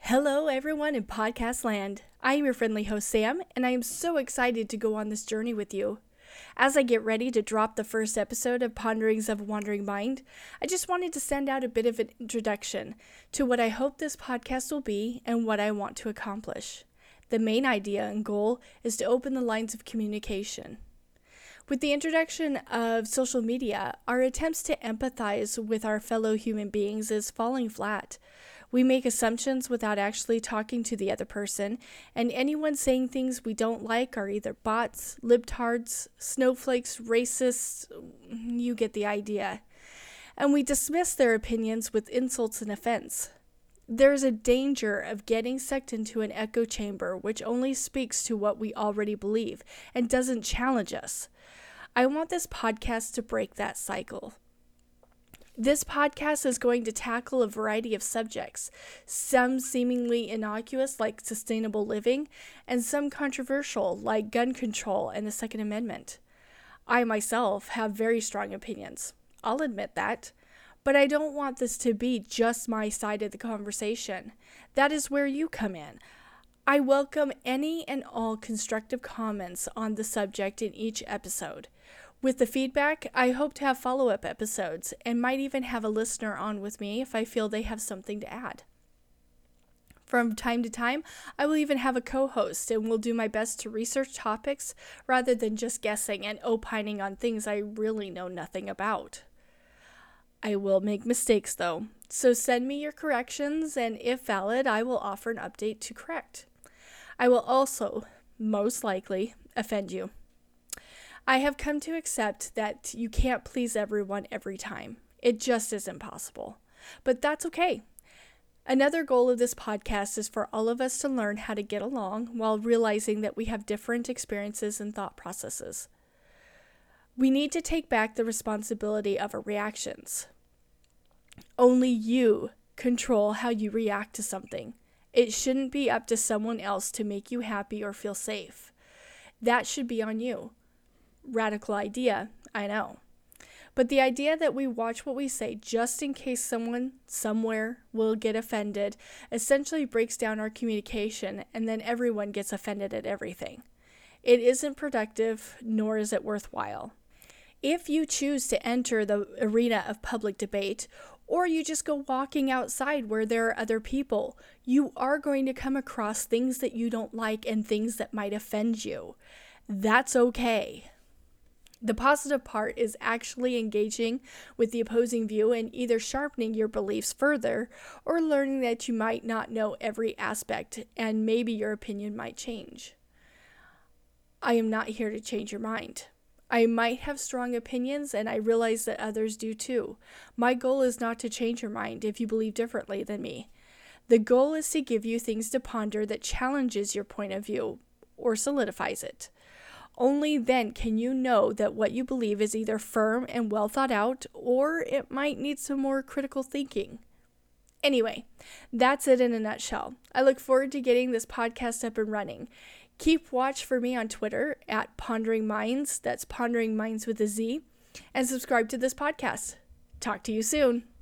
Hello, everyone in podcast land. I am your friendly host, Sam, and I am so excited to go on this journey with you. As I get ready to drop the first episode of Ponderings of a Wandering Mind, I just wanted to send out a bit of an introduction to what I hope this podcast will be and what I want to accomplish. The main idea and goal is to open the lines of communication. With the introduction of social media, our attempts to empathize with our fellow human beings is falling flat. We make assumptions without actually talking to the other person, and anyone saying things we don't like are either bots, libtards, snowflakes, racists, you get the idea. And we dismiss their opinions with insults and offense. There is a danger of getting sucked into an echo chamber which only speaks to what we already believe and doesn't challenge us. I want this podcast to break that cycle. This podcast is going to tackle a variety of subjects, some seemingly innocuous like sustainable living, and some controversial like gun control and the Second Amendment. I myself have very strong opinions. I'll admit that. But I don't want this to be just my side of the conversation. That is where you come in. I welcome any and all constructive comments on the subject in each episode. With the feedback, I hope to have follow-up episodes and might even have a listener on with me if I feel they have something to add. From time to time, I will even have a co-host and will do my best to research topics rather than just guessing and opining on things I really know nothing about. I will make mistakes though, so send me your corrections and if valid, I will offer an update to correct. I will also, most likely, offend you. I have come to accept that you can't please everyone every time. It just isn't possible. But that's okay. Another goal of this podcast is for all of us to learn how to get along while realizing that we have different experiences and thought processes. We need to take back the responsibility of our reactions. Only you control how you react to something. It shouldn't be up to someone else to make you happy or feel safe. That should be on you. Radical idea, I know. But the idea that we watch what we say just in case someone somewhere will get offended essentially breaks down our communication and then everyone gets offended at everything. It isn't productive, nor is it worthwhile. If you choose to enter the arena of public debate, or you just go walking outside where there are other people, you are going to come across things that you don't like and things that might offend you. That's okay. The positive part is actually engaging with the opposing view and either sharpening your beliefs further or learning that you might not know every aspect and maybe your opinion might change. I am not here to change your mind. I might have strong opinions and I realize that others do too. My goal is not to change your mind if you believe differently than me. The goal is to give you things to ponder that challenges your point of view or solidifies it. Only then can you know that what you believe is either firm and well thought out, or it might need some more critical thinking. Anyway, that's it in a nutshell. I look forward to getting this podcast up and running. Keep watch for me on Twitter at Pondering Minds, that's Pondering Minds with a Z, and subscribe to this podcast. Talk to you soon.